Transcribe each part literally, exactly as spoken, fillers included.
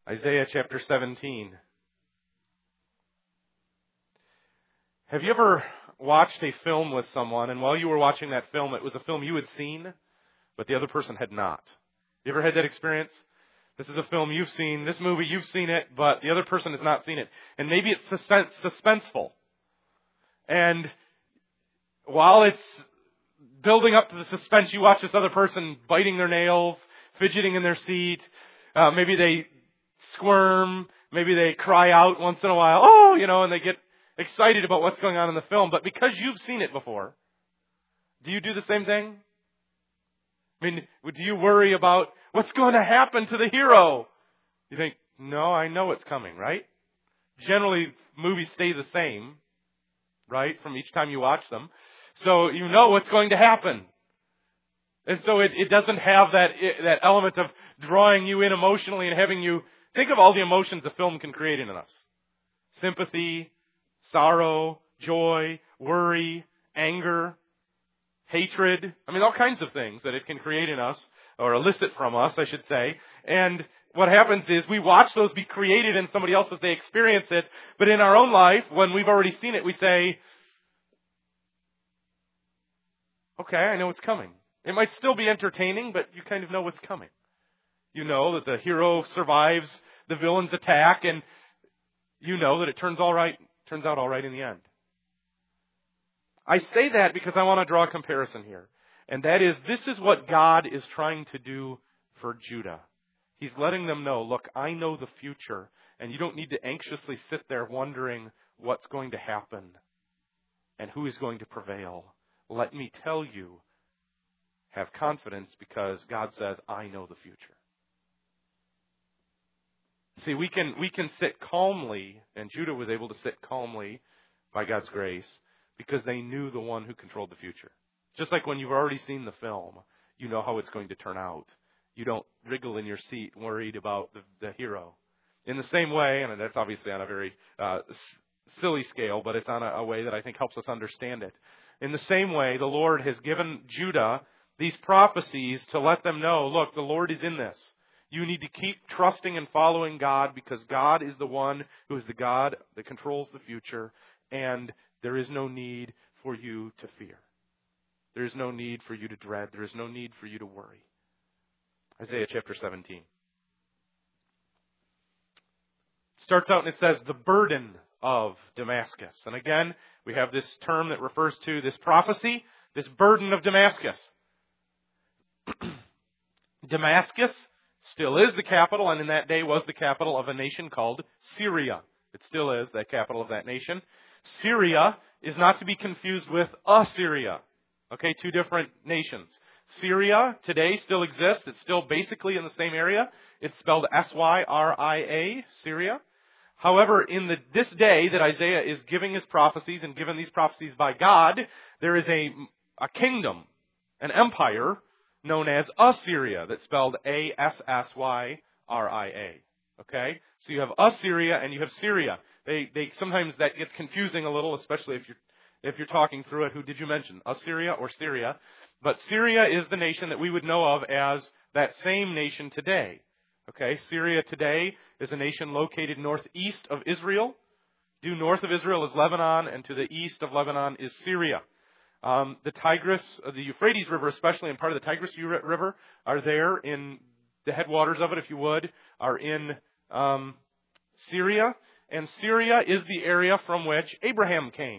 Isaiah chapter seventeen. Have you ever watched a film with someone, and while you were watching that film, it was a film you had seen, but the other person had not? You ever had that experience? This is a film you've seen, this movie, you've seen it, but the other person has not seen it. And maybe it's suspense, suspenseful. And while it's building up to the suspense, you watch this other person biting their nails, fidgeting in their seat. Uh, maybe they squirm. Maybe they cry out once in a while. Oh, you know, and they get excited about what's going on in the film. But because you've seen it before, do you do the same thing? I mean, do you worry about what's going to happen to the hero? You think, no, I know it's coming, right? Generally, movies stay the same, right, from each time you watch them. So you know what's going to happen. And so it, it doesn't have that that element of drawing you in emotionally and having you think of all the emotions a film can create in us. Sympathy, sorrow, joy, worry, anger, hatred. I mean, all kinds of things that it can create in us, or elicit from us, I should say. And what happens is we watch those be created in somebody else as they experience it. But in our own life, when we've already seen it, we say, okay, I know what's coming. It might still be entertaining, but you kind of know what's coming. You know that the hero survives the villain's attack, and you know that it turns all right, turns out all right in the end. I say that because I want to draw a comparison here. And that is, this is what God is trying to do for Judah. He's letting them know, look, I know the future, and you don't need to anxiously sit there wondering what's going to happen and who is going to prevail. Let me tell you, have confidence because God says, I know the future. See, we can we can sit calmly, and Judah was able to sit calmly by God's grace because they knew the one who controlled the future. Just like when you've already seen the film, you know how it's going to turn out. You don't wriggle in your seat worried about the, the hero. In the same way, and that's obviously on a very uh, silly scale, but it's on a, a way that I think helps us understand it. In the same way, the Lord has given Judah these prophecies to let them know, look, the Lord is in this. You need to keep trusting and following God because God is the one who is the God that controls the future, and there is no need for you to fear. There is no need for you to dread. There is no need for you to worry. Isaiah chapter seventeen. It starts out and it says, the burden of Damascus. And again, we have this term that refers to this prophecy, this burden of Damascus. Damascus still is the capital, and in that day was the capital of a nation called Syria. It still is the capital of that nation. Syria is not to be confused with Assyria. Okay, two different nations. Syria today still exists. It's still basically in the same area. It's spelled S Y R I A, Syria. However, in the, this day that Isaiah is giving his prophecies and given these prophecies by God, there is a, a kingdom, an empire known as Assyria, that's spelled A S S Y R I A. Okay? So you have Assyria and you have Syria. They, they sometimes that gets confusing a little, especially if you're if you're talking through it. Who did you mention? Assyria or Syria? But Syria is the nation that we would know of as that same nation today. Okay? Syria today is a nation located northeast of Israel. Due north of Israel is Lebanon, and to the east of Lebanon is Syria. Um, the Tigris, uh, the Euphrates River especially, and part of the Tigris River are there in the headwaters of it, if you would, are in um, Syria. And Syria is the area from which Abraham came.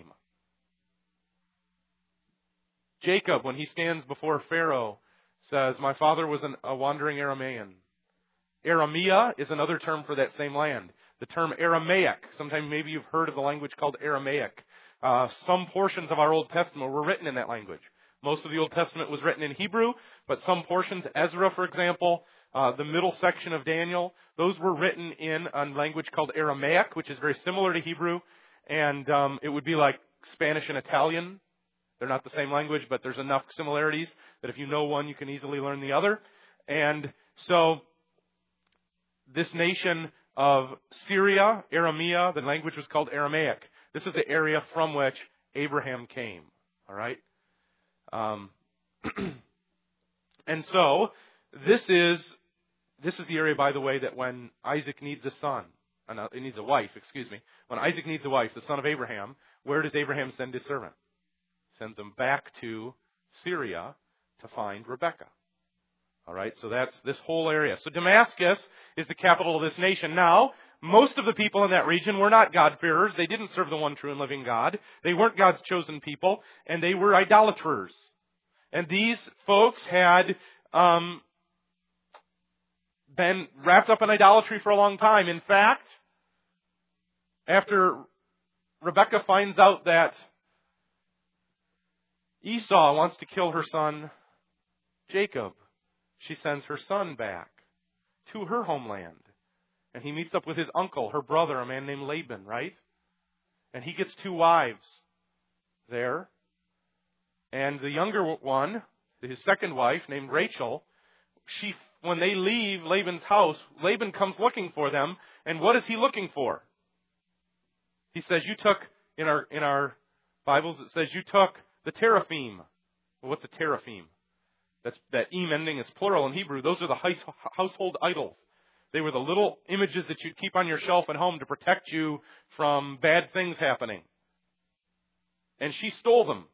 Jacob, when he stands before Pharaoh, says, my father was an, a wandering Aramaean. Aramea is another term for that same land. The term Aramaic, sometimes maybe you've heard of the language called Aramaic. Uh, some portions of our Old Testament were written in that language. Most of the Old Testament was written in Hebrew, but some portions, Ezra, for example, uh, the middle section of Daniel, those were written in a language called Aramaic, which is very similar to Hebrew, and um, it would be like Spanish and Italian. They're not the same language, but there's enough similarities that if you know one, you can easily learn the other. And so this nation of Syria, Aramea, the language was called Aramaic. This is the area from which Abraham came. All right? Um, and so, this is This is the area, by the way, that when Isaac needs a son, uh, no, he needs a wife, excuse me. When Isaac needs a wife, the son of Abraham, where does Abraham send his servant? Sends him back to Syria to find Rebekah. All right, so that's this whole area. So Damascus is the capital of this nation. Now, most of the people in that region were not God-fearers. They didn't serve the one true and living God. They weren't God's chosen people, and they were idolaters. And these folks had um, been wrapped up in idolatry for a long time. In fact, after Rebekah finds out that Esau wants to kill her son Jacob, she sends her son back to her homeland. And he meets up with his uncle, her brother, a man named Laban, right? And he gets two wives there. And the younger one, his second wife, named Rachel, she, when they leave Laban's house, Laban comes looking for them. And what is he looking for? He says, you took, in our in our Bibles, it says, you took the teraphim. Well, what's a teraphim? That's, that em ending is plural in Hebrew. Those are the household idols. They were the little images that you'd keep on your shelf at home to protect you from bad things happening. And she stole them.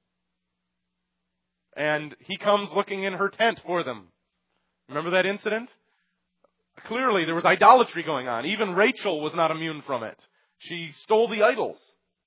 And he comes looking in her tent for them. Remember that incident? Clearly there was idolatry going on. Even Rachel was not immune from it. She stole the idols.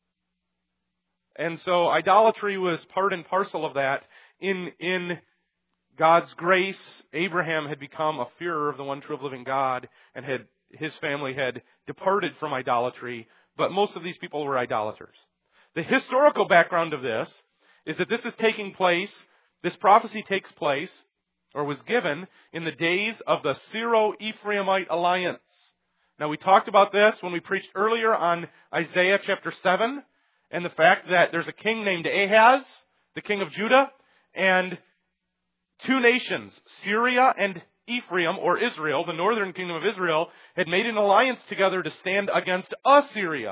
And so idolatry was part and parcel of that. In, in God's grace, Abraham had become a fearer of the one true living God, and had his family had departed from idolatry, but most of these people were idolaters. The historical background of this is that this is taking place, this prophecy takes place, or was given, in the days of the Syro-Ephraimite alliance. Now we talked about this when we preached earlier on Isaiah chapter seven, and the fact that there's a king named Ahaz, the king of Judah, and two nations, Syria and Ephraim, or Israel, the northern kingdom of Israel, had made an alliance together to stand against Assyria.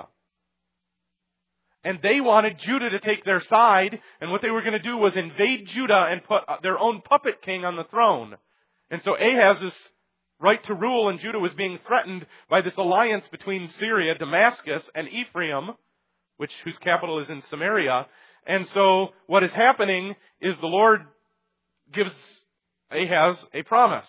And they wanted Judah to take their side, and what they were going to do was invade Judah and put their own puppet king on the throne. And so Ahaz's right to rule in Judah was being threatened by this alliance between Syria, Damascus, and Ephraim, which whose capital is in Samaria. And so what is happening is the Lord gives Ahaz a promise.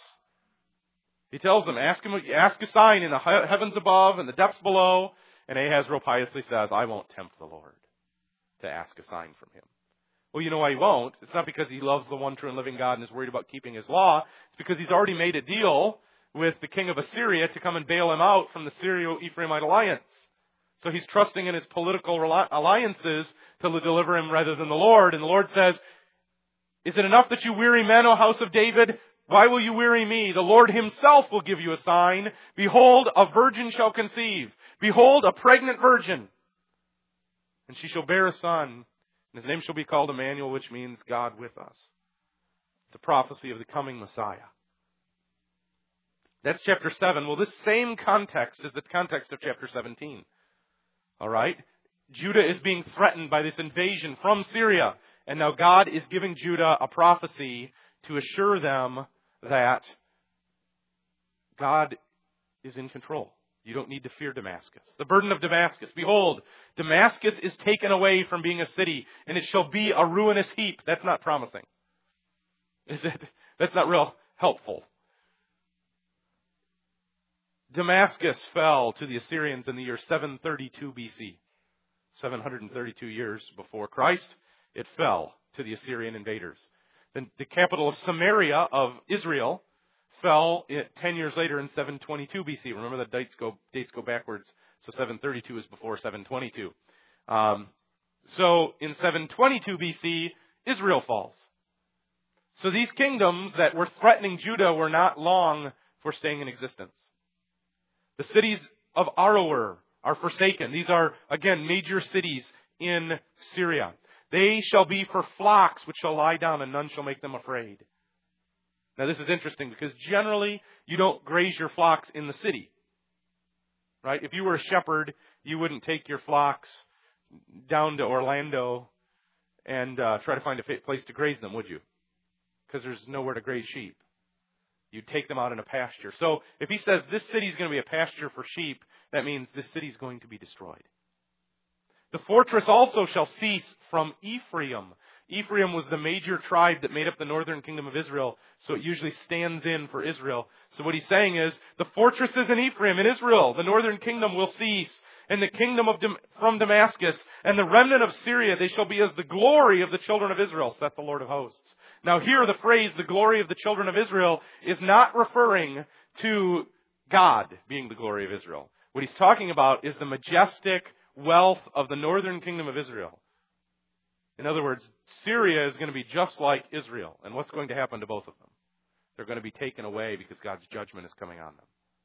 He tells him, ask him, ask a sign in the heavens above and the depths below. And Ahaz real piously says, I won't tempt the Lord to ask a sign from him. Well, you know why he won't? It's not because he loves the one true and living God and is worried about keeping his law. It's because he's already made a deal with the king of Assyria to come and bail him out from the Syro-Ephraimite alliance. So he's trusting in his political alliances to deliver him rather than the Lord. And the Lord says, is it enough that you weary men, O house of David? Why will you weary me? The Lord himself will give you a sign. Behold, a virgin shall conceive. Behold, a pregnant virgin. And she shall bear a son. And his name shall be called Emmanuel, which means God with us. It's a prophecy of the coming Messiah. That's chapter seven. Well, this same context is the context of chapter seventeen. All right? Judah is being threatened by this invasion from Syria. And now God is giving Judah a prophecy to assure them that God is in control. You don't need to fear Damascus. The burden of Damascus. Behold, Damascus is taken away from being a city, and it shall be a ruinous heap. That's not promising. Is it? That's not real helpful. Damascus fell to the Assyrians in the year seven thirty-two B C. seven hundred thirty-two years before Christ. It fell to the Assyrian invaders. Then the capital of Samaria of Israel fell ten years later in seven twenty-two B C. Remember the dates go dates go backwards. So seven thirty-two is before seven twenty-two. Um, so in seven twenty-two B C, Israel falls. So these kingdoms that were threatening Judah were not long for staying in existence. The cities of Aroer are forsaken. These are, again, major cities in Syria. They shall be for flocks which shall lie down, and none shall make them afraid. Now this is interesting because generally you don't graze your flocks in the city. Right? If you were a shepherd, you wouldn't take your flocks down to Orlando and uh, try to find a place to graze them, would you? Because there's nowhere to graze sheep. You take them out in a pasture. So if he says this city is going to be a pasture for sheep, that means this city is going to be destroyed. The fortress also shall cease from Ephraim. Ephraim was the major tribe that made up the northern kingdom of Israel, so it usually stands in for Israel. So what he's saying is, the fortresses in Ephraim, in Israel, the northern kingdom will cease, and the kingdom of Dam- from Damascus, and the remnant of Syria, they shall be as the glory of the children of Israel, saith the Lord of hosts. Now here the phrase, the glory of the children of Israel, is not referring to God being the glory of Israel. What he's talking about is the majestic wealth of the northern kingdom of Israel. In other words, Syria is going to be just like Israel. And what's going to happen to both of them? They're going to be taken away because God's judgment is coming on them.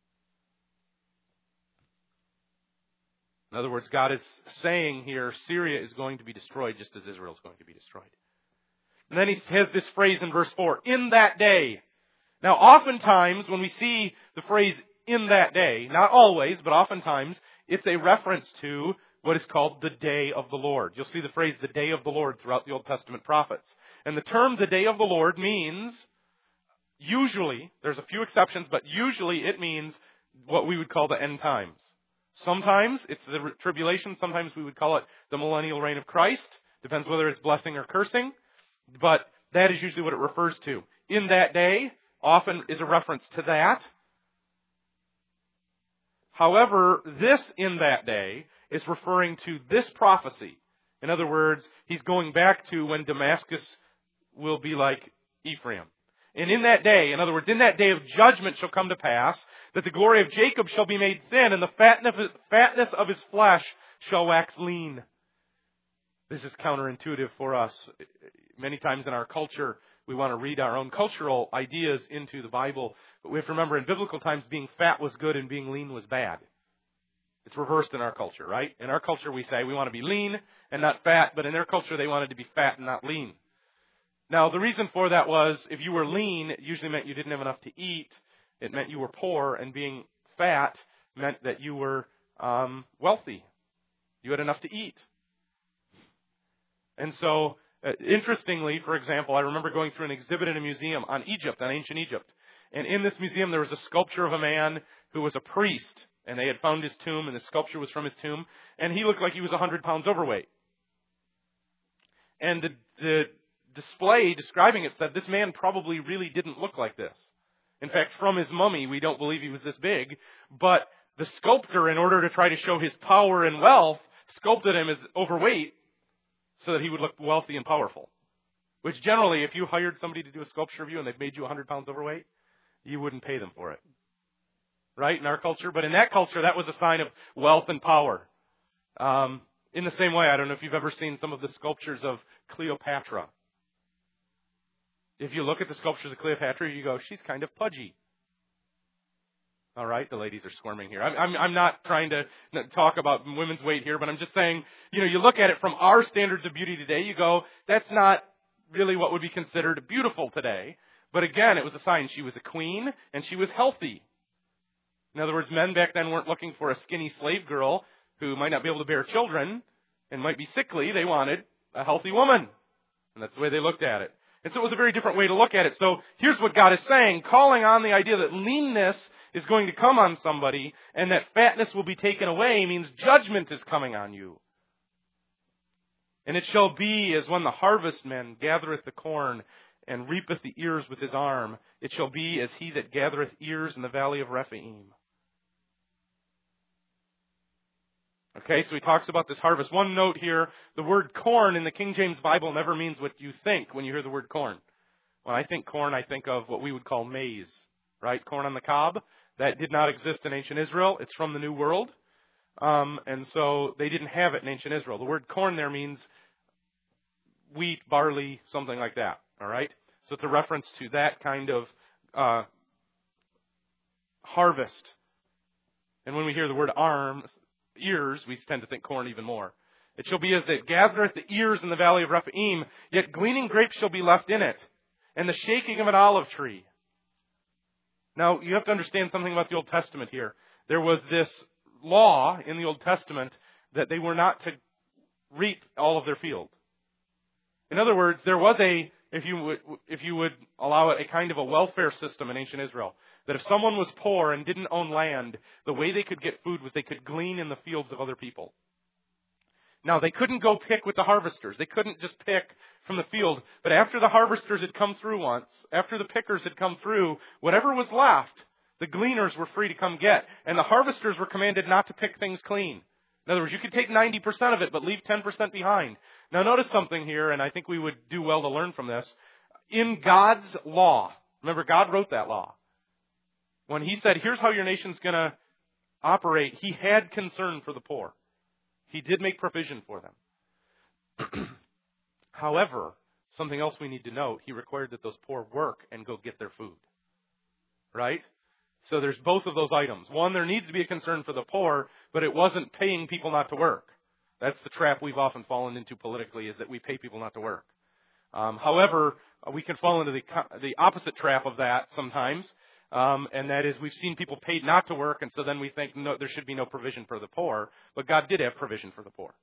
In other words, God is saying here, Syria is going to be destroyed just as Israel is going to be destroyed. And then he has this phrase in verse four, in that day. Now, oftentimes when we see the phrase in that day, not always, but oftentimes, it's a reference to what is called the day of the Lord. You'll see the phrase the day of the Lord throughout the Old Testament prophets. And the term the day of the Lord means, usually, there's a few exceptions, but usually it means what we would call the end times. Sometimes it's the tribulation, sometimes we would call it the millennial reign of Christ. Depends whether it's blessing or cursing. But that is usually what it refers to. In that day often is a reference to that. However, this in that day is referring to this prophecy. In other words, he's going back to when Damascus will be like Ephraim. And in that day, in other words, in that day of judgment shall come to pass that the glory of Jacob shall be made thin, and the fatness of his flesh shall wax lean. This is counterintuitive for us. Many times in our culture, we want to read our own cultural ideas into the Bible. But we have to remember, in biblical times, being fat was good and being lean was bad. It's reversed in our culture, right? In our culture, we say we want to be lean and not fat, but in their culture, they wanted to be fat and not lean. Now, the reason for that was if you were lean, it usually meant you didn't have enough to eat. It meant you were poor, and being fat meant that you were um, wealthy. You had enough to eat. And so, uh, interestingly, for example, I remember going through an exhibit in a museum on Egypt, on ancient Egypt. And in this museum, there was a sculpture of a man who was a priest. And they had found his tomb, and the sculpture was from his tomb. And he looked like he was one hundred pounds overweight. And the, the display describing it said this man probably really didn't look like this. In fact, from his mummy, we don't believe he was this big. But the sculptor, in order to try to show his power and wealth, sculpted him as overweight so that he would look wealthy and powerful. Which generally, if you hired somebody to do a sculpture of you and they've made you one hundred pounds overweight, you wouldn't pay them for it. Right, in our culture. But in that culture, that was a sign of wealth and power. Um, in the same way, I don't know if you've ever seen some of the sculptures of Cleopatra. If you look at the sculptures of Cleopatra, you go, she's kind of pudgy. All right, the ladies are squirming here. I'm, I'm, I'm not trying to talk about women's weight here, but I'm just saying, you know, you look at it from our standards of beauty today, you go, that's not really what would be considered beautiful today. But again, it was a sign she was a queen and she was healthy. In other words, men back then weren't looking for a skinny slave girl who might not be able to bear children and might be sickly. They wanted a healthy woman. And that's the way they looked at it. And so it was a very different way to look at it. So here's what God is saying, calling on the idea that leanness is going to come on somebody and that fatness will be taken away means judgment is coming on you. And it shall be as when the harvestman gathereth the corn and reapeth the ears with his arm. It shall be as he that gathereth ears in the valley of Rephaim. Okay, so he talks about this harvest. One note here, the word corn in the King James Bible never means what you think when you hear the word corn. When I think corn, I think of what we would call maize, right? Corn on the cob. That did not exist in ancient Israel. It's from the New World. Um, and so they didn't have it in ancient Israel. The word corn there means wheat, barley, something like that, all right? So it's a reference to that kind of uh, harvest. And when we hear the word arm, ears, we tend to think corn even more. It shall be as it gathereth the ears in the valley of Rephaim, yet gleaning grapes shall be left in it, and the shaking of an olive tree. Now, you have to understand something about the Old Testament here. There was this law in the Old Testament that they were not to reap all of their field. In other words, there was a, if you would, if you would allow it a kind of a welfare system in ancient Israel, that if someone was poor and didn't own land, the way they could get food was they could glean in the fields of other people. Now, they couldn't go pick with the harvesters. They couldn't just pick from the field. But after the harvesters had come through once, after the pickers had come through, whatever was left, the gleaners were free to come get. And the harvesters were commanded not to pick things clean. In other words, you could take ninety percent of it, but leave ten percent behind. Now, notice something here, and I think we would do well to learn from this. In God's law, remember, God wrote that law. When He said, here's how your nation's going to operate, He had concern for the poor. He did make provision for them. However, something else we need to note, He required that those poor work and go get their food. Right? So there's both of those items. One, there needs to be a concern for the poor, but it wasn't paying people not to work. That's the trap we've often fallen into politically, is that we pay people not to work. Um, however, we can fall into the, the opposite trap of that sometimes, um, and that is we've seen people paid not to work, and so then we think no, there should be no provision for the poor, but God did have provision for the poor.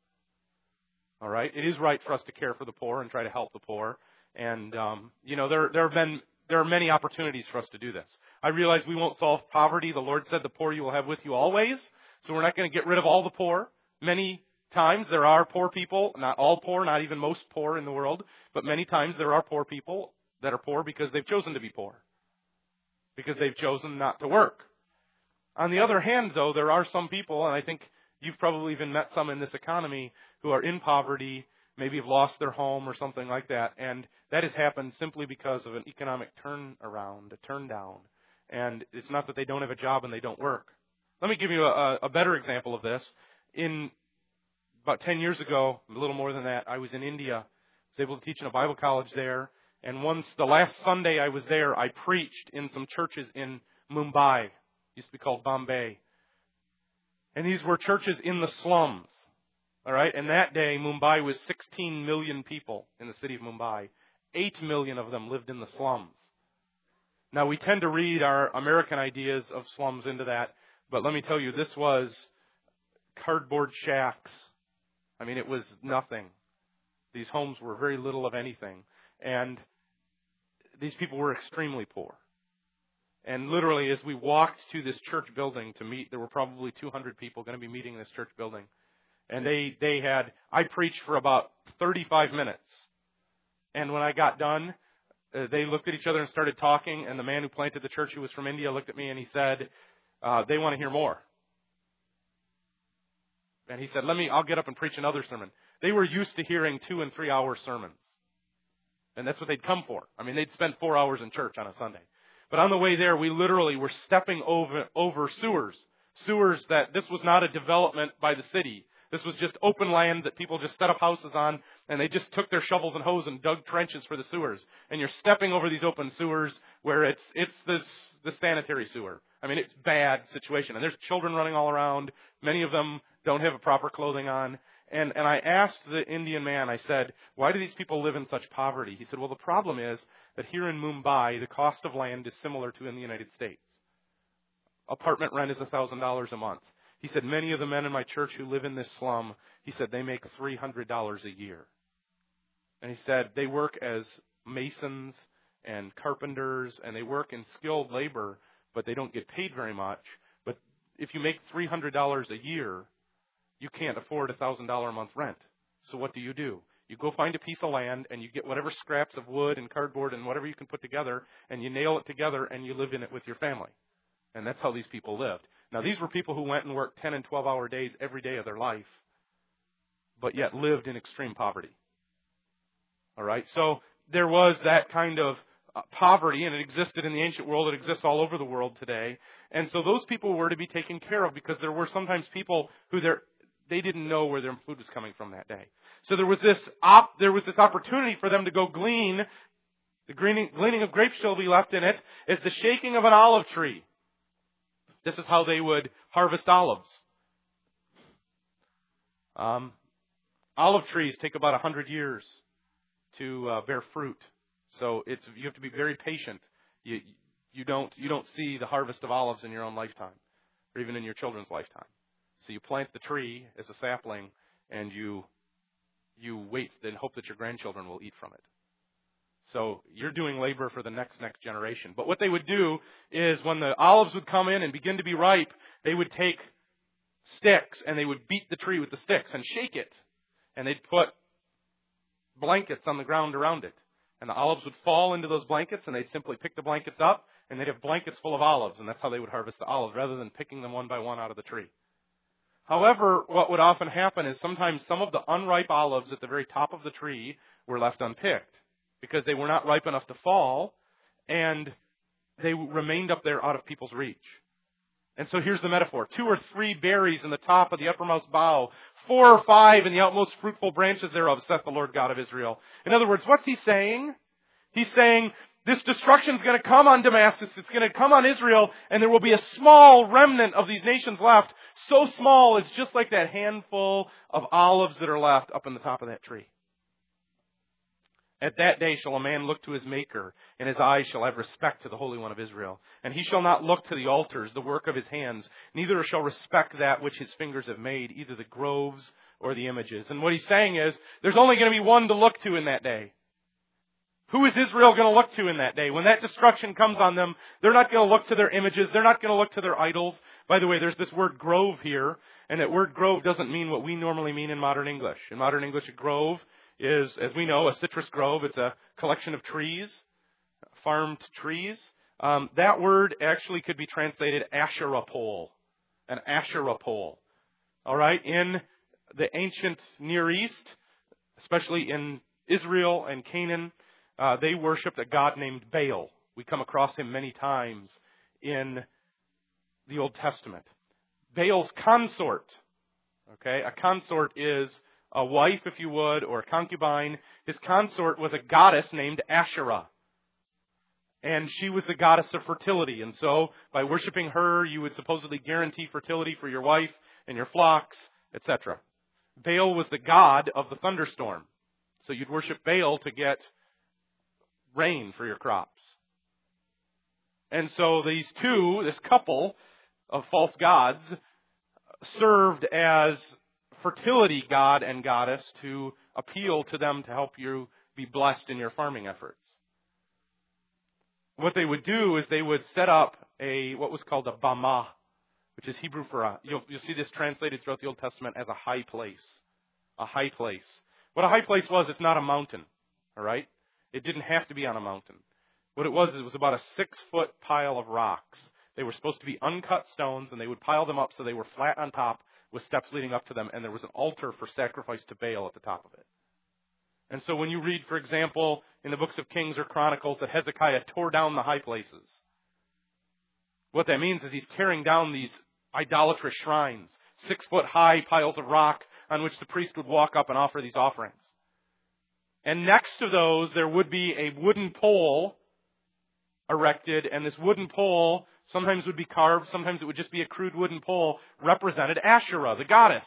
All right? It is right for us to care for the poor and try to help the poor, and, um, you know, there, there have been There are many opportunities for us to do this. I realize we won't solve poverty. The Lord said the poor you will have with you always. So we're not going to get rid of all the poor. Many times there are poor people, not all poor, not even most poor in the world, but many times there are poor people that are poor because they've chosen to be poor, because they've chosen not to work. On the other hand, though, there are some people, and I think you've probably even met some in this economy, who are in poverty, maybe have lost their home or something like that, and that has happened simply because of an economic turnaround, a turn down. And it's not that they don't have a job and they don't work. Let me give you a, a better example of this. In about ten years ago, a little more than that, I was in India. I was able to teach in a Bible college there. And once, the last Sunday I was there, I preached in some churches in Mumbai. It used to be called Bombay. And these were churches in the slums. All right, and that day, Mumbai was sixteen million people in the city of Mumbai. eight million of them lived in the slums. Now, we tend to read our American ideas of slums into that, but let me tell you, this was cardboard shacks. I mean, it was nothing. These homes were very little of anything. And these people were extremely poor. And literally, as we walked to this church building to meet, there were probably two hundred people going to be meeting in this church building. And they, they had, I preached for about thirty-five minutes. And when I got done, uh, they looked at each other and started talking. And the man who planted the church, who was from India, looked at me and he said, uh, they want to hear more. And he said, let me, I'll get up and preach another sermon. They were used to hearing two and three hour sermons. And that's what they'd come for. I mean, they'd spend four hours in church on a Sunday. But on the way there, we literally were stepping over, over sewers. Sewers that, this was not a development by the city. This was just open land that people just set up houses on, and they just took their shovels and hose and dug trenches for the sewers. And you're stepping over these open sewers where it's it's this the sanitary sewer. I mean, it's a bad situation. And there's children running all around. Many of them don't have a proper clothing on. And and I asked the Indian man, I said, why do these people live in such poverty? He said, well, the problem is that here in Mumbai, the cost of land is similar to in the United States. Apartment rent is one thousand dollars a month. He said, many of the men in my church who live in this slum, he said, they make three hundred dollars a year. And he said, they work as masons and carpenters, and they work in skilled labor, but they don't get paid very much. But if you make three hundred dollars a year, you can't afford a one thousand dollars a month rent. So what do you do? You go find a piece of land, and you get whatever scraps of wood and cardboard and whatever you can put together, and you nail it together, and you live in it with your family. And that's how these people lived. Now, these were people who went and worked ten and twelve-hour days every day of their life, but yet lived in extreme poverty. All right? So there was that kind of uh, poverty, and it existed in the ancient world. It exists all over the world today. And so those people were to be taken care of, because there were sometimes people who they're, they didn't know where their food was coming from that day. So there was this op, there was this opportunity for them to go glean. The gleaning, gleaning of grapes shall be left in it is the shaking of an olive tree. This is how they would harvest olives. Um, olive trees take about one hundred years to uh, bear fruit. So it's you have to be very patient. You, you, don't, you don't see the harvest of olives in your own lifetime, or even in your children's lifetime. So you plant the tree as a sapling, and you, you wait and hope that your grandchildren will eat from it. So you're doing labor for the next, next generation. But what they would do is when the olives would come in and begin to be ripe, they would take sticks and they would beat the tree with the sticks and shake it. And they'd put blankets on the ground around it. And the olives would fall into those blankets and they'd simply pick the blankets up and they'd have blankets full of olives. And that's how they would harvest the olives rather than picking them one by one out of the tree. However, what would often happen is sometimes some of the unripe olives at the very top of the tree were left unpicked because they were not ripe enough to fall and they remained up there out of people's reach. And so here's the metaphor. Two or three berries in the top of the uppermost bough, four or five in the outmost fruitful branches thereof, saith the Lord God of Israel. In other words, what's he saying? He's saying this destruction is going to come on Damascus, it's going to come on Israel, and there will be a small remnant of these nations left, so small it's just like that handful of olives that are left up in the top of that tree. At that day shall a man look to his Maker, and his eyes shall have respect to the Holy One of Israel. And he shall not look to the altars, the work of his hands, neither shall respect that which his fingers have made, either the groves or the images. And what he's saying is, there's only going to be one to look to in that day. Who is Israel going to look to in that day? When that destruction comes on them, they're not going to look to their images. They're not going to look to their idols. By the way, there's this word grove here, and that word grove doesn't mean what we normally mean in modern English. In modern English, a grove is, as we know, a citrus grove. It's a collection of trees, farmed trees. Um, that word actually could be translated Asherah pole, an Asherah pole. All right, in the ancient Near East, especially in Israel and Canaan, uh, they worshipped a god named Baal. We come across him many times in the Old Testament. Baal's consort, okay, a consort is a wife, if you would, or a concubine. His consort was a goddess named Asherah. And she was the goddess of fertility. And so, by worshiping her, you would supposedly guarantee fertility for your wife and your flocks, et cetera. Baal was the god of the thunderstorm. So you'd worship Baal to get rain for your crops. And so these two, this couple of false gods, served as fertility god and goddess to appeal to them to help you be blessed in your farming efforts. What they would do is they would set up a what was called a bamah, which is Hebrew for a, you'll, you'll see this translated throughout the Old Testament as a high place. A high place. What a high place was, it's not a mountain, all right? It didn't have to be on a mountain. What it was, it was about a six-foot pile of rocks. They were supposed to be uncut stones, and they would pile them up so they were flat on top with steps leading up to them, and there was an altar for sacrifice to Baal at the top of it. And so when you read, for example, in the books of Kings or Chronicles that Hezekiah tore down the high places, what that means is he's tearing down these idolatrous shrines, six-foot high piles of rock on which the priest would walk up and offer these offerings. And next to those, there would be a wooden pole erected, and this wooden pole sometimes would be carved, sometimes it would just be a crude wooden pole, represented Asherah, the goddess.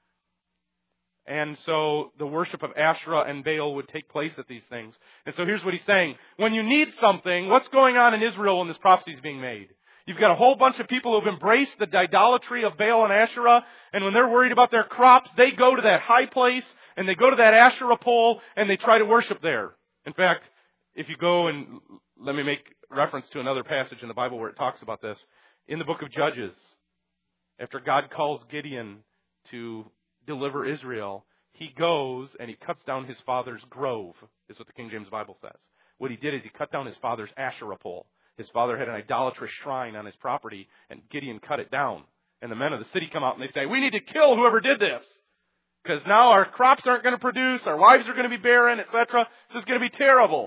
And so the worship of Asherah and Baal would take place at these things. And so here's what he's saying. When you need something, what's going on in Israel when this prophecy is being made? You've got a whole bunch of people who've embraced the idolatry of Baal and Asherah, and when they're worried about their crops, they go to that high place, and they go to that Asherah pole, and they try to worship there. In fact, if you go and let me make reference to another passage in the Bible where it talks about this. In the book of Judges, after God calls Gideon to deliver Israel, he goes and he cuts down his father's grove, is what the King James Bible says. What he did is he cut down his father's Asherah pole. His father had an idolatrous shrine on his property, and Gideon cut it down. And the men of the city come out and they say, we need to kill whoever did this, because now our crops aren't going to produce, our wives are going to be barren, et cetera. This is going to be terrible.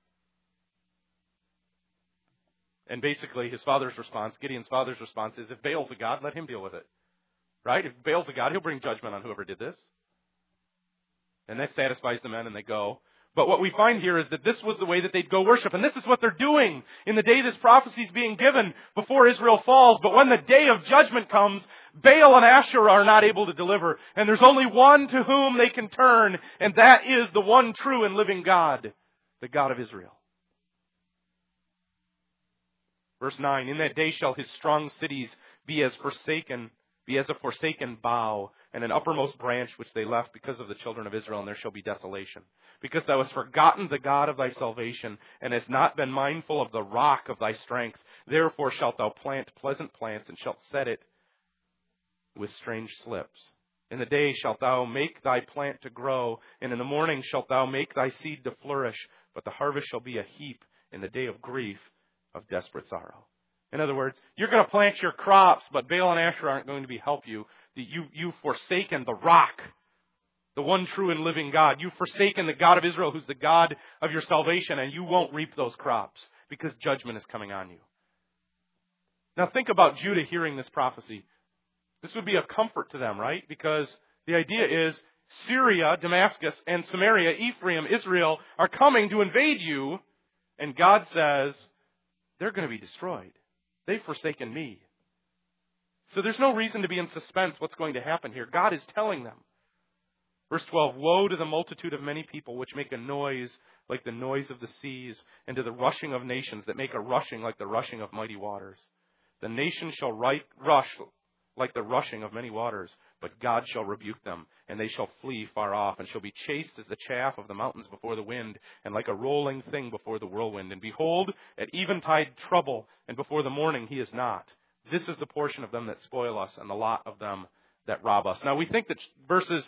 And basically, his father's response, Gideon's father's response is, if Baal's a god, let him deal with it. Right? If Baal's a god, he'll bring judgment on whoever did this. And that satisfies the men, and they go. But what we find here is that this was the way that they'd go worship. And this is what they're doing in the day this prophecy is being given before Israel falls. But when the day of judgment comes, Baal and Asherah are not able to deliver. And there's only one to whom they can turn, and that is the one true and living God, the God of Israel. Verse nine, in that day shall his strong cities be as forsaken, be as a forsaken bough, and an uppermost branch which they left because of the children of Israel, and there shall be desolation. Because thou hast forgotten the God of thy salvation, and hast not been mindful of the rock of thy strength, therefore shalt thou plant pleasant plants, and shalt set it with strange slips. In the day shalt thou make thy plant to grow, and in the morning shalt thou make thy seed to flourish, but the harvest shall be a heap in the day of grief, of desperate sorrow. In other words, you're going to plant your crops, but Baal and Asherah aren't going to be help you. You, you've forsaken the rock, the one true and living God. You've forsaken the God of Israel, who's the God of your salvation, and you won't reap those crops because judgment is coming on you. Now think about Judah hearing this prophecy. This would be a comfort to them, right? Because the idea is Syria, Damascus, and Samaria, Ephraim, Israel, are coming to invade you, and God says they're going to be destroyed. They've forsaken me. So there's no reason to be in suspense what's going to happen here. God is telling them. Verse twelve, woe to the multitude of many people which make a noise like the noise of the seas, and to the rushing of nations that make a rushing like the rushing of mighty waters. The nations shall right, rush like the rushing of many waters, but God shall rebuke them, and they shall flee far off, and shall be chased as the chaff of the mountains before the wind, and like a rolling thing before the whirlwind. And behold, at eventide trouble, and before the morning he is not. This is the portion of them that spoil us, and the lot of them that rob us. Now we think that verses,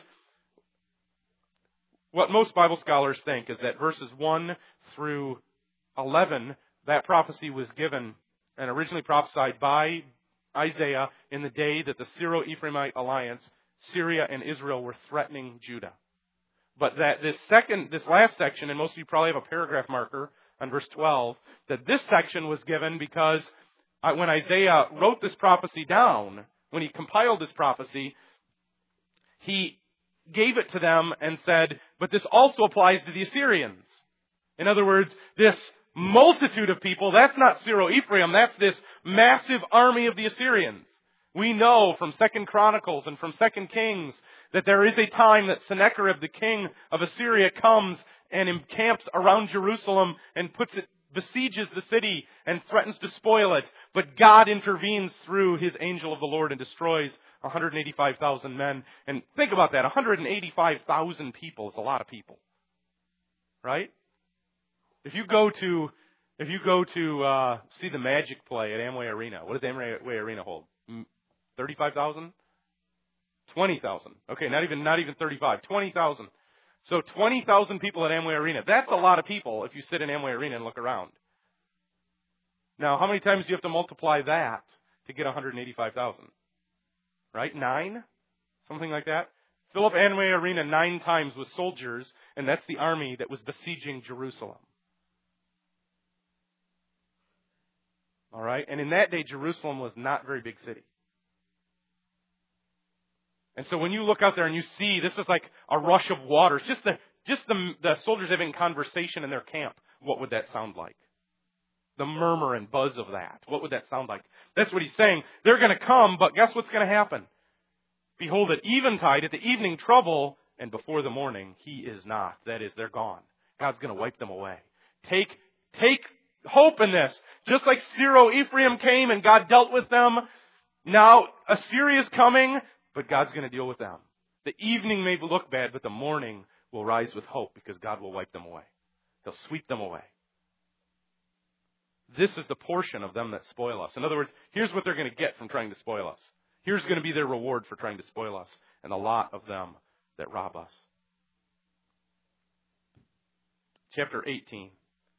what most Bible scholars think is that verses one through eleven, that prophecy was given and originally prophesied by Isaiah in the day that the Syro-Ephraimite alliance, Syria and Israel, were threatening Judah. But that this second, this last section, and most of you probably have a paragraph marker on verse twelve, that this section was given because when Isaiah wrote this prophecy down, when he compiled this prophecy, he gave it to them and said, but this also applies to the Assyrians. In other words, this multitude of people, that's not Syro-Ephraim, that's this massive army of the Assyrians. We know from Second Chronicles and from Second Kings that there is a time that Sennacherib, the king of Assyria, comes and encamps around Jerusalem and puts it, besieges the city and threatens to spoil it. But God intervenes through his angel of the Lord and destroys one hundred eighty-five thousand men. And think about that, one hundred eighty-five thousand people is a lot of people. Right? If you go to, if you go to uh, see the Magic play at Amway Arena, what does Amway Arena hold? thirty-five thousand? twenty thousand. Okay, not even not even thirty-five. twenty thousand. So twenty thousand people at Amway Arena. That's a lot of people if you sit in Amway Arena and look around. Now, how many times do you have to multiply that to get one hundred eighty-five thousand? Right? Nine? Something like that? Fill up Amway Arena nine times with soldiers, and that's the army that was besieging Jerusalem. All right? And in that day, Jerusalem was not a very big city. And so when you look out there and you see, this is like a rush of waters, just the just the, the soldiers having conversation in their camp, what would that sound like? The murmur and buzz of that. What would that sound like? That's what he's saying. They're going to come, but guess what's going to happen? Behold, at eventide, at the evening trouble, and before the morning, he is not. That is, they're gone. God's going to wipe them away. Take, take hope in this. Just like Syro-Ephraim came and God dealt with them, now Assyria's coming, but God's going to deal with them. The evening may look bad, but the morning will rise with hope because God will wipe them away. He'll sweep them away. This is the portion of them that spoil us. In other words, here's what they're going to get from trying to spoil us. Here's going to be their reward for trying to spoil us, and a lot of them that rob us. Chapter eighteen.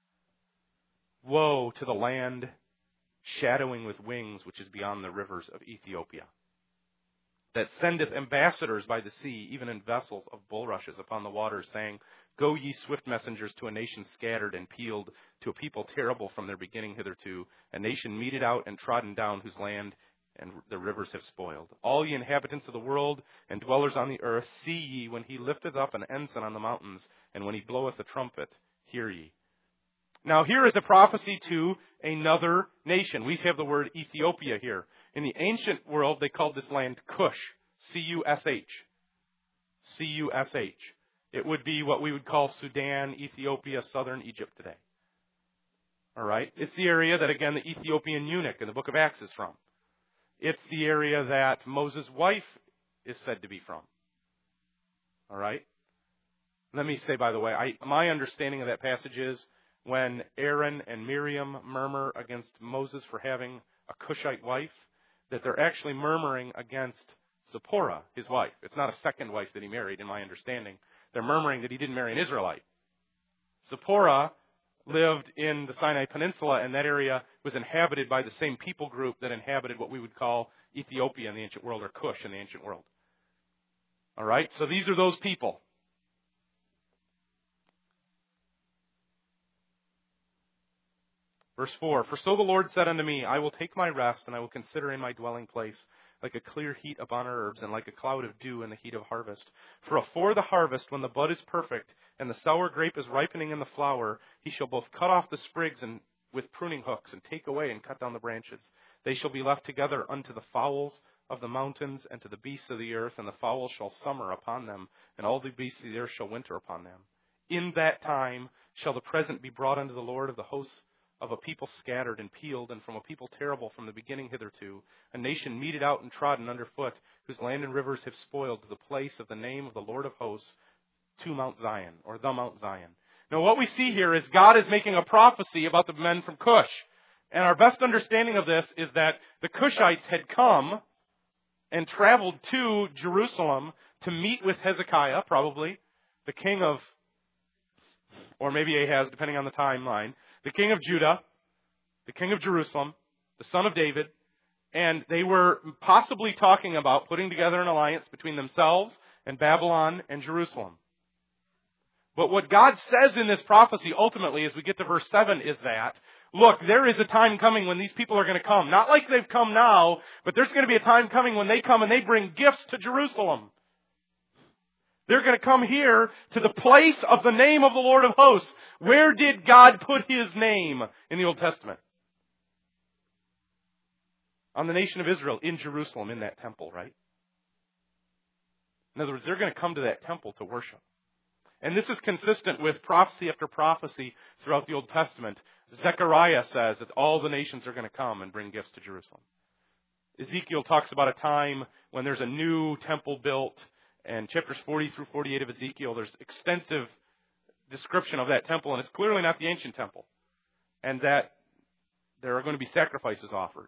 Woe to the land shadowing with wings, which is beyond the rivers of Ethiopia, that sendeth ambassadors by the sea, even in vessels of bulrushes upon the waters, saying, Go ye swift messengers to a nation scattered and peeled, to a people terrible from their beginning hitherto, a nation meted out and trodden down, whose land and the rivers have spoiled. All ye inhabitants of the world and dwellers on the earth, see ye when he lifteth up an ensign on the mountains, and when he bloweth a trumpet, hear ye. Now here is a prophecy to another nation. We have the word Ethiopia here. In the ancient world, they called this land Cush, C U S H. C U S H. It would be what we would call Sudan, Ethiopia, southern Egypt today. All right? It's the area that, again, the Ethiopian eunuch in the book of Acts is from. It's the area that Moses' wife is said to be from. All right? Let me say, by the way, I, my understanding of that passage is when Aaron and Miriam murmur against Moses for having a Cushite wife, that they're actually murmuring against Zipporah, his wife. It's not a second wife that he married, in my understanding. They're murmuring that he didn't marry an Israelite. Zipporah lived in the Sinai Peninsula, and that area was inhabited by the same people group that inhabited what we would call Ethiopia in the ancient world, or Cush in the ancient world. All right? So these are those people. Verse four, For so the Lord said unto me, I will take my rest, and I will consider in my dwelling place like a clear heat upon herbs, and like a cloud of dew in the heat of harvest. For afore the harvest, when the bud is perfect, and the sour grape is ripening in the flower, he shall both cut off the sprigs and with pruning hooks, and take away and cut down the branches. They shall be left together unto the fowls of the mountains, and to the beasts of the earth, and the fowls shall summer upon them, and all the beasts of the earth shall winter upon them. In that time shall the present be brought unto the Lord of the hosts, of a people scattered and peeled, and from a people terrible from the beginning hitherto, a nation meted out and trodden under foot, whose land and rivers have spoiled, to the place of the name of the Lord of hosts, to Mount Zion, or the Mount Zion. Now what we see here is God is making a prophecy about the men from Cush. And our best understanding of this is that the Cushites had come and traveled to Jerusalem to meet with Hezekiah, probably, the king of, or maybe Ahaz, depending on the timeline, the king of Judah, the king of Jerusalem, the son of David, and they were possibly talking about putting together an alliance between themselves and Babylon and Jerusalem. But what God says in this prophecy ultimately, as we get to verse seven, is that, look, there is a time coming when these people are going to come. Not like they've come now, but there's going to be a time coming when they come and they bring gifts to Jerusalem. They're going to come here to the place of the name of the Lord of hosts. Where did God put His name in the Old Testament? On the nation of Israel, in Jerusalem, in that temple, right? In other words, they're going to come to that temple to worship. And this is consistent with prophecy after prophecy throughout the Old Testament. Zechariah says that all the nations are going to come and bring gifts to Jerusalem. Ezekiel talks about a time when there's a new temple built. And chapters forty through forty-eight of Ezekiel, there's extensive description of that temple, and it's clearly not the ancient temple. And that there are going to be sacrifices offered.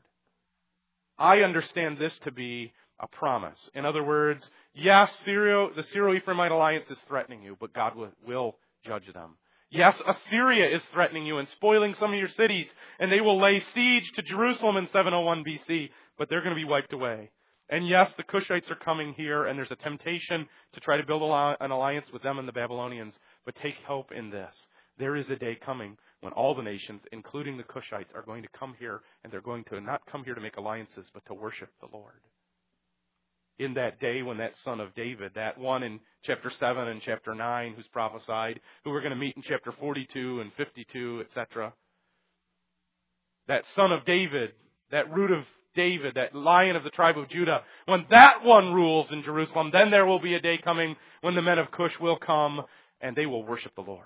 I understand this to be a promise. In other words, yes, Syrio, the Syro-Ephraimite alliance is threatening you, but God will, will judge them. Yes, Assyria is threatening you and spoiling some of your cities, and they will lay siege to Jerusalem in seven oh one B C, but they're going to be wiped away. And yes, the Cushites are coming here, and there's a temptation to try to build an alliance with them and the Babylonians. But take hope in this. There is a day coming when all the nations, including the Cushites, are going to come here, and they're going to not come here to make alliances, but to worship the Lord. In that day when that son of David, that one in chapter seven and chapter nine who's prophesied, who we're going to meet in chapter forty-two and fifty-two, et cetera, that son of David, that root of David, that lion of the tribe of Judah, when that one rules in Jerusalem, then there will be a day coming when the men of Cush will come and they will worship the Lord.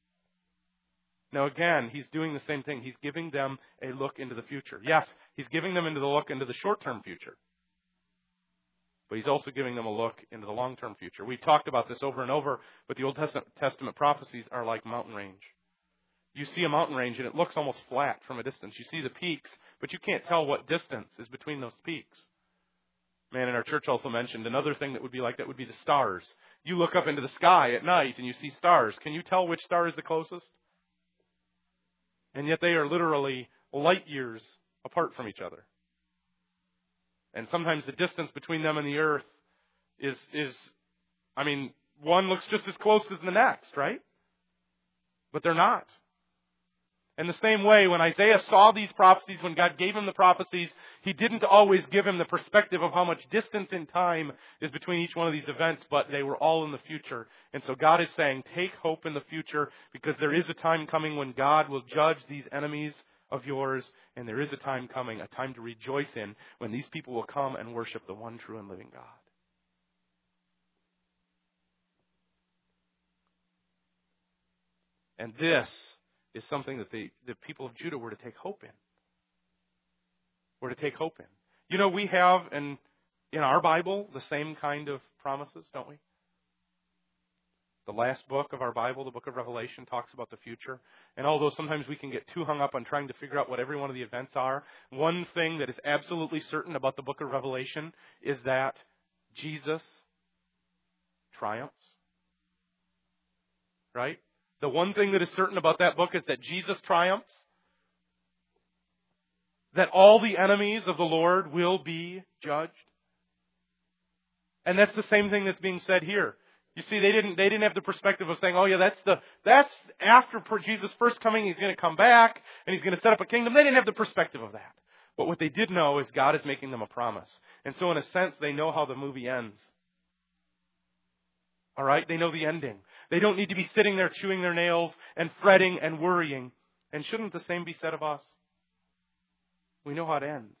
Now again, he's doing the same thing. He's giving them a look into the future. Yes, he's giving them into the look into the short-term future. But he's also giving them a look into the long-term future. We've talked about this over and over, but the Old Testament prophecies are like mountain range. You see a mountain range and it looks almost flat from a distance. You see the peaks, but you can't tell what distance is between those peaks. Man in our church also mentioned another thing that would be like that would be the stars. You look up into the sky at night and you see stars. Can you tell which star is the closest? And yet they are literally light years apart from each other. And sometimes the distance between them and the earth is, is I mean, one looks just as close as the next, right? But they're not. In the same way, when Isaiah saw these prophecies, when God gave him the prophecies, He didn't always give him the perspective of how much distance in time is between each one of these events, but they were all in the future. And so God is saying, take hope in the future, because there is a time coming when God will judge these enemies of yours, and there is a time coming, a time to rejoice in, when these people will come and worship the one true and living God. And this is something that the, the people of Judah were to take hope in. Were to take hope in. You know, we have in, in our Bible the same kind of promises, don't we? The last book of our Bible, the book of Revelation, talks about the future. And although sometimes we can get too hung up on trying to figure out what every one of the events are, one thing that is absolutely certain about the book of Revelation is that Jesus triumphs. Right? The one thing that is certain about that book is that Jesus triumphs. That all the enemies of the Lord will be judged. And that's the same thing that's being said here. You see, they didn't they didn't have the perspective of saying, oh yeah, that's the that's after Jesus' first coming, he's going to come back and he's going to set up a kingdom. They didn't have the perspective of that. But what they did know is God is making them a promise. And so in a sense, they know how the movie ends. All right? They know the ending. They don't need to be sitting there chewing their nails and fretting and worrying. And shouldn't the same be said of us? We know how it ends.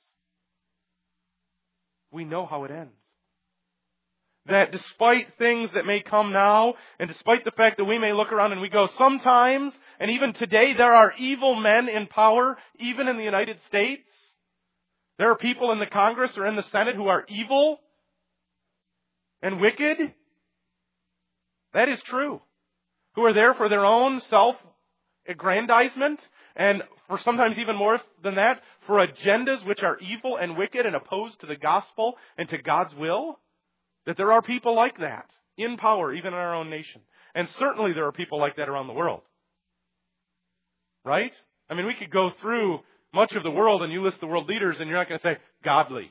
We know how it ends. That despite things that may come now, and despite the fact that we may look around and we go, sometimes, and even today, there are evil men in power, even in the United States. There are people in the Congress or in the Senate who are evil and wicked. That is true. Who are there for their own self-aggrandizement, and for sometimes even more than that, for agendas which are evil and wicked and opposed to the gospel and to God's will. That there are people like that in power, even in our own nation. And certainly there are people like that around the world. Right? I mean, we could go through much of the world and you list the world leaders and you're not going to say, godly.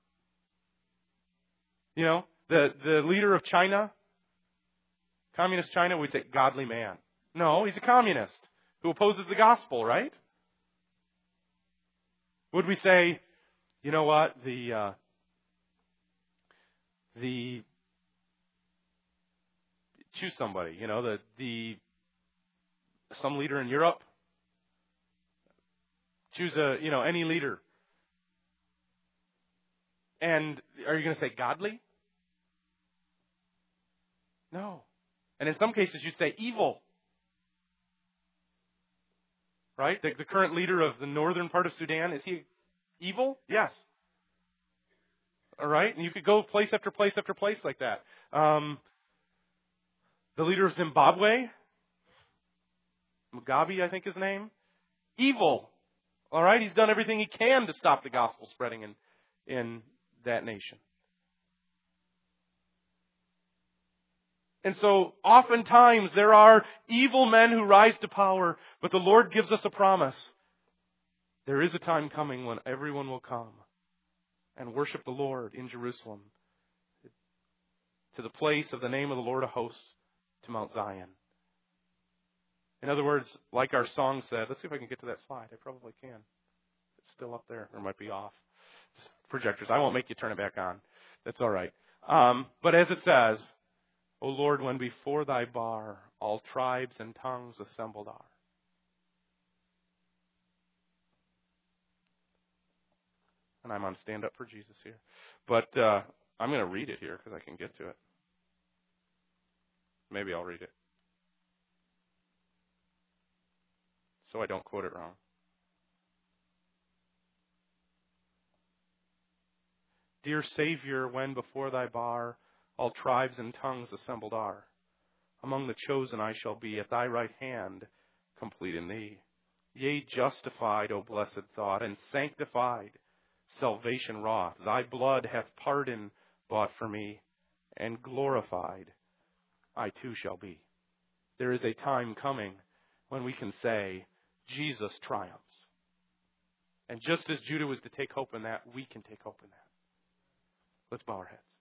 You know, the, the leader of China, communist China, we'd say, godly man. No, he's a communist who opposes the gospel, right? Would we say, you know what, the... Uh, The choose somebody, you know, the the some leader in Europe. Choose a you know any leader. And are you going to say godly? No. And in some cases you'd say evil. Right? The, the current leader of the northern part of Sudan, is he evil? Yes. All right? And you could go place after place after place like that. Um, the leader of Zimbabwe, Mugabe, I think his name, evil. All right? He's done everything he can to stop the gospel spreading in, in that nation. And so oftentimes there are evil men who rise to power, but the Lord gives us a promise. There is a time coming when everyone will come and worship the Lord in Jerusalem, to the place of the name of the Lord of hosts, to Mount Zion. In other words, like our song said, let's see if I can get to that slide. I probably can. It's still up there, or it might be off. Projectors. I won't make you turn it back on. That's all right. Um, but as it says, O Lord, when before thy bar all tribes and tongues assembled are. And I'm on Stand Up for Jesus here. But uh, I'm going to read it here because I can get to it. Maybe I'll read it, so I don't quote it wrong. Dear Savior, when before thy bar all tribes and tongues assembled are, among the chosen I shall be, at thy right hand, complete in thee. Yea, justified, O blessed thought, and sanctified, salvation wrought. Thy blood hath pardon bought for me, and glorified I too shall be. There is a time coming when we can say, Jesus triumphs. And just as Judah was to take hope in that, we can take hope in that. Let's bow our heads.